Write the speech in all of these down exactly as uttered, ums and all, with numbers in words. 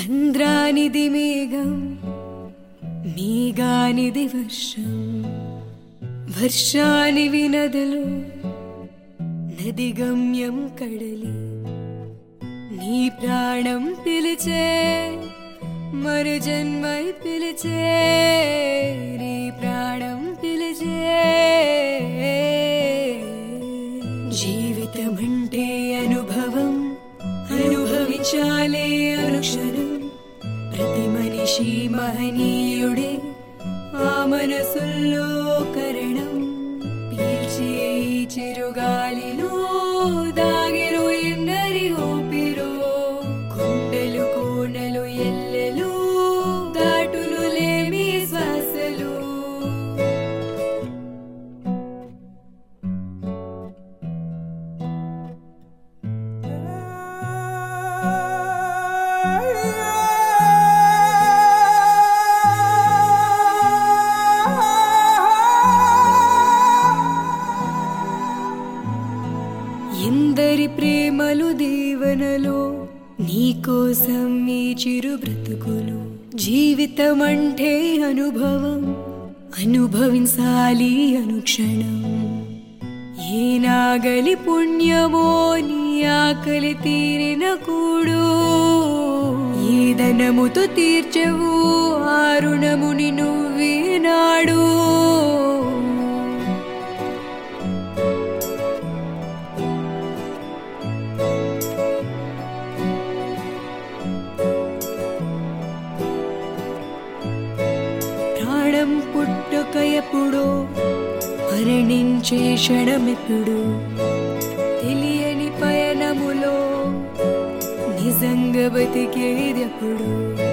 చంద్రానిది మేఘం, మేఘానిది వర్షం, వర్షానివి నదులు, నది గమ్యం కడలి. నీ ప్రాణం పిలిచే మరు జన్మై పిలిచే, నీ ప్రాణం పిలిచే. జీవితమంటే అనుభవం, అనుభవించాలే అనుక్షణం. ప్రతి మనిషి మహనీయుడే, ఆ మనసుల్లో కరణం. పీల్చే ఈ చిరుగాలిలో దాగిరు ఎందరి ఊపిరో, గుండెలు కోనలు ఎల్లెలు దాటులు లేమి శ్వాసలు. ఎందరి ప్రేమలు దీవెనలో, నీకోసం ఈ చిరు బ్రతుకులు. జీవితమంటే అనుభవం, అనుభవించాలి అనుక్షణం. ఏ నాగలి పుణ్యమో నీ ఆకలి తీరిన కూడు, ఏ ధనముతో తీర్చవు ఆ రుణముని నువ్వేనాడు. ప్రాణం పుట్టుక ఎప్పుడో, మరణించే క్షణమెప్పుడు. తెలియని పయనములో నిజంగా బతికేదెప్పుడు.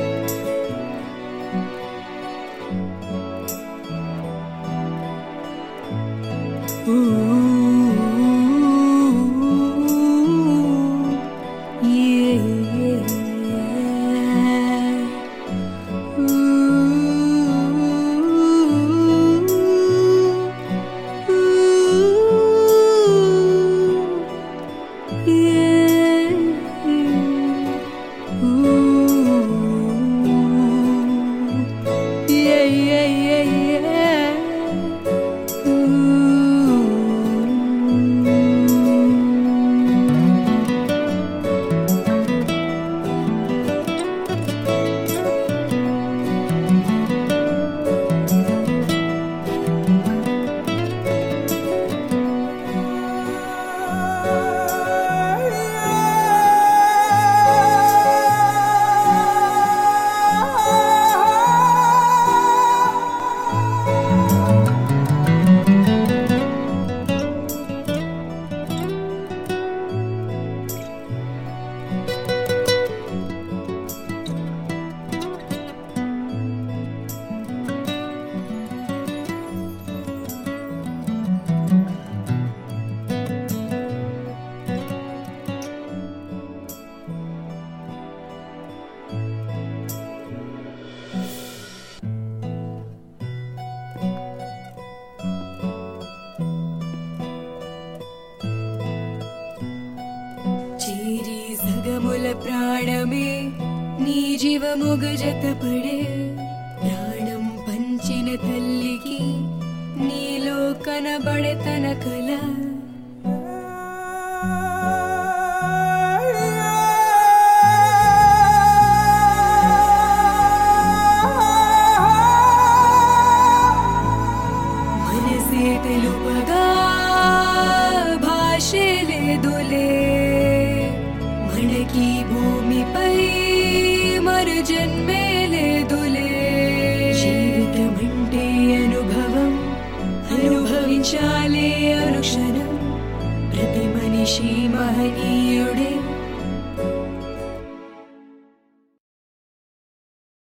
చేరి సగముల ప్రాణమే నీ జీవముగ జతపడే. ప్రాణం పంచిన తల్లికి నీలో కనబడే తన కల. మనసే తెలుపగా భాషే లేదులే, మనకి భూమిపై మరు జన్మే లేదులే. జీవితమంటే అనుభవం, అనుభవించాలే అనుక్షణం. ప్రతి మనిషి మహనీయుడే.